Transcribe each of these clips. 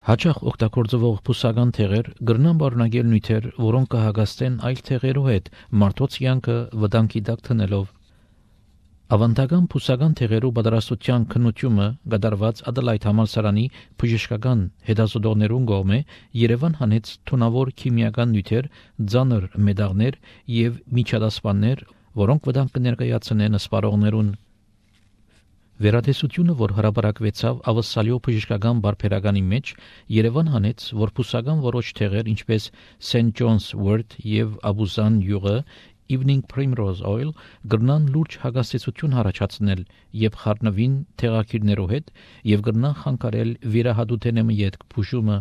Հաճախ օգտագործվող բուսական թեղեր կրնան բարունակել նյութեր, որոնք կհագաստեն այլ թեղերու հետ մարդոց կյանքը վտանգի տակ դնելով։ Ավանդական բուսական թեղերու պատրաստության քննությունը կատարված Ադելայդ համալսարանի բժշկական հետազոտողներուն կողմէ Երևան հանեց թունավոր քիմիական նյութեր, ծանր մետաղներ եւ միջադասպաններ, որոնք վտանգ կներկայացնեն սպառողներուն։ Վերատեսությունը, որ հրապարակվեցավ Ավասալիո բժշկական բարբերականի մեջ, Երևան հանեց, որ բուսական որոշ թեղեր, ինչպես St. John's Wort եւ Abuzan յուղը, Evening Primrose Oil, կրնան լուրջ հագաստեցություն առաջացնել եւ խառնվին թեղակիրներով հետ եւ կրնան խանգարել վիրահատութենեմի յետք բուժումը։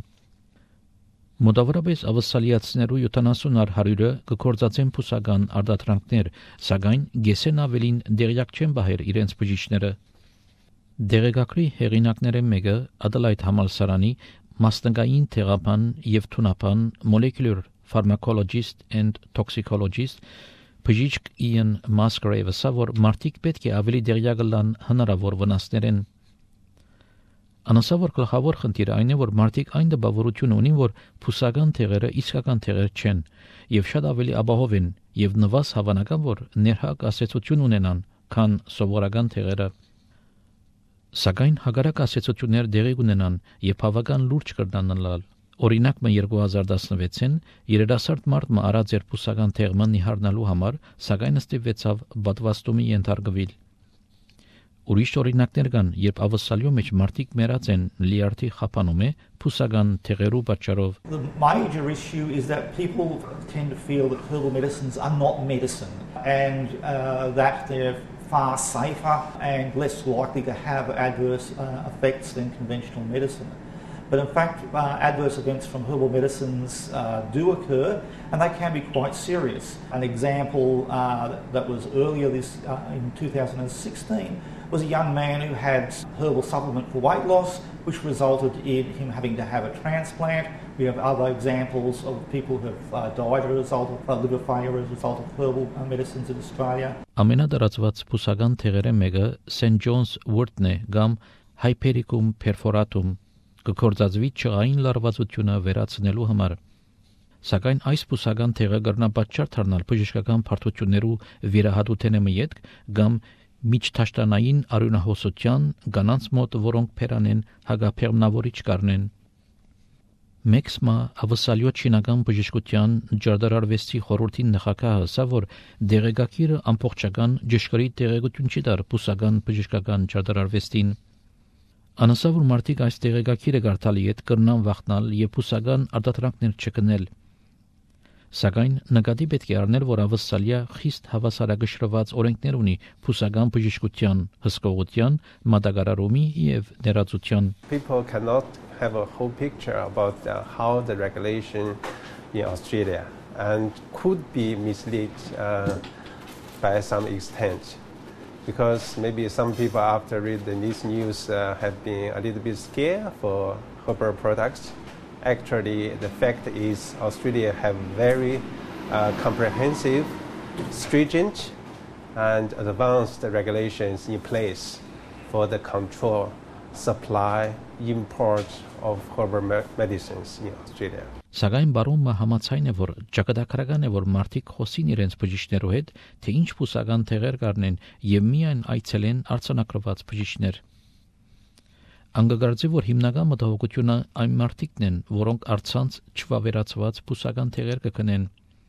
Մոտավորապես ավասալիացիներու 70-100-ը կգործածեն բուսական արտադրանքներ, սակայն գեսեն ավելին դերյակ չեն բահեր իրենց բժիշկները։ Դերեկակրի հեղինակները մեկը Ադելայդ համալսարանի մասնագային թերապան եւ թունապան molecular pharmacologist and toxicologist բժիշկ Ian Musgrave ասավ, մարդիկ պետք է ավելի դերյակ լան հնարավոր վնասներեն։ Անասավոր գլխավոր խնդիրը այն է, որ մարդիկ այն դպավորություն ունին, որ բուսական թեղերը իսկական թեղեր չեն եւ շատ ավելի ապահով են եւ նվազ հավանական, որ ներհակ ասացություն ունենան, քան սովորական թեղերը։ Սակայն հագարակ ասացություններ դեղի ունենան եւ բավական լուրջ կրնանալ։ Օրինակ, 2016-ին երիտասարդ մարդ արած էր բուսական թեղման նիհարնալու համար, սակայն ստիպվեցավ պատվաստումի ենթարկվել։ Ուրիշ օրինակներ կան, երբ ավասալիո մեջ մարդիկ մեռած են լիարդի խափանում է բուսական թեղերու պատճառով։ The major issue is that people tend to feel that herbal medicines are not medicine and that they're far safer and less likely to have adverse effects than conventional medicine. But in fact, adverse events from herbal medicines do occur and they can be quite serious. An example that was earlier in 2016 was a young man who had herbal supplement for weight loss, which resulted in him having to have a transplant. We have other examples of people who have died as a result of liver failure as a result of herbal medicines in Australia. Ամենադարածված բուսական թեղերը մեկը St. John's Wort-ն է կամ Hypericum perforatum, կգործածվի ճղային լարվածությունը վերացնելու համար։ Սակայն այս բուսական թեղը կրնապատճառ դառնալ բժշկական բարդություններու վիրահատութենեմի յետք կամ միջթաշտանային արյունահոսության կանանց մոտ, որոնք փերանեն հագափեղմնավորիչ կառնեն։ Մեքսմա ավասալիո չինական բժշկության ջարդարարվեստի խորհրդի նախագահը ասավ, որ դեղեկագիրը ամբողջական ճշգրիտ տեղեկություն չի տար բուսական բժշկական ջարդարարվեստին։ Անասավ, որ մարդիկ այս տեղեկագիրը կարդալի հետ կրնան վախնալ եւ բուսական արտադրանքներ չկնել։ Սակայն նկատի պետք է առնել, որ ավասալիա խիստ հավասարակշռված օրենքներ ունի բուսական բժշկության, հսկողության, մատակարարումի եւ ներածության։ People cannot have a whole picture about how the regulation in Australia and could be misled by some extent. Because maybe some people after reading this news have been a little bit scared for herbal products. Actually, the fact is Australia have very comprehensive, stringent and advanced regulations in place for the control, supply, import of herbal medicines in Australia. Սակայն բարոմը համաձայն է, որ ճակատագրական է, որ մարդիկ խոսին իրենց բժիշկներու հետ, թե ինչ բուսական թեղեր կառնեն եւ միայն այցելեն արձանագրված բժիշկներ։ Անգագարձի, որ հիմնական մտահոգությունը այն մարդիկն են, որոնք արցանց չվավերացված բուսական թեղեր կգնեն։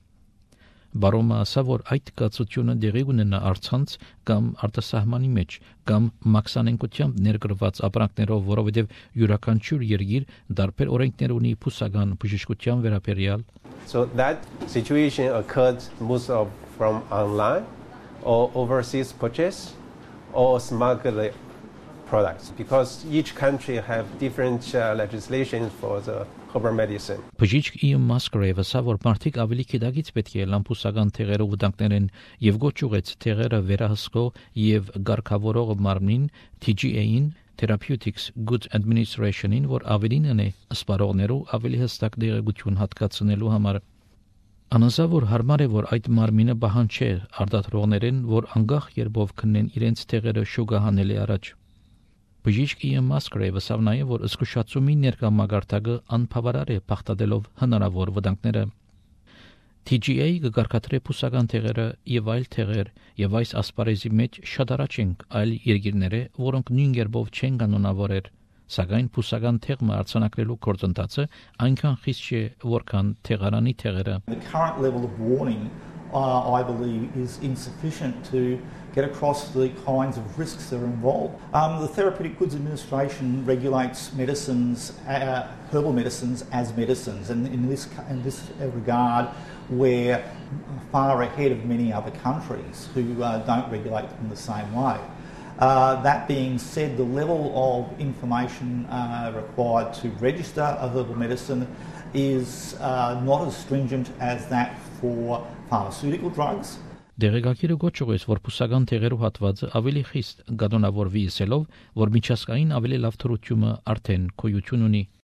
Բարոմը ասա, որ այդ կացությունը դեղի ունենա արցանց կամ արտասահմանի մեջ կամ մաքսանենկությամբ ներգրված ապրանքներով, որովհետև յուրաքանչյուր երկիր տարբեր օրենքներ ունի բուսական բժշկության վերաբերյալ։ So that situation occurred most of from online or overseas purchase or smuggled products because each country have different legislation for the herbal medicine. Բժիշկ Ian Musgrave ասա, որ մարդիկ ավելի գիտակից պետք է լամպուսական թեղերով վտանգներեն եւ գոչ ուղեց թեղերը վերահսկող եւ ղարքավորող մարմնին TGA-ին, Therapeutics Good Administration-ին, որ ավելին է սպառողներու ավելի հստակ դեղեցություն հատկացնելու համար։ Անասա, որ հարմար է, որ այդ մարմինը բահան չէ արտադրողներեն, որ անգախ երբով քննեն իրենց թեղերը շուկա հանելի առաջ։ Բժիշկ Իան Մասկրեյվը ասավ նաև, որ զգուշացումի ներկա մագարտակը անբավարար է բախտadելով հնարավոր վտանգները։ TGA կգարկադրե փուսական թեղերը եւ այլ թեղեր եւ այս ասպարեզի մեջ շատ առաջ ենք այլ երկիրները, որոնք նույն կերպով չեն կանոնավորեր, սակայն փուսական թեղը արձանագրելու գործընթացը այնքան խիստ չէ, որքան թեղարանի թեղերը։ The current level of warning, I believe, is insufficient to get across the kinds of risks that are involved. The Therapeutic Goods Administration regulates medicines, herbal medicines as medicines, and in this regard, we're far ahead of many other countries who don't regulate them the same way. That being said, the level of information required to register a herbal medicine is not as stringent as that for pharmaceutical drugs. Դեղեկագիրը գոչուեց, որ փուսական թեղերու հատվածը ավելի խիստ գանոնավորվի ասելով, որ միջազգային ավելի լավ թրությունը արդեն գոյություն ունի։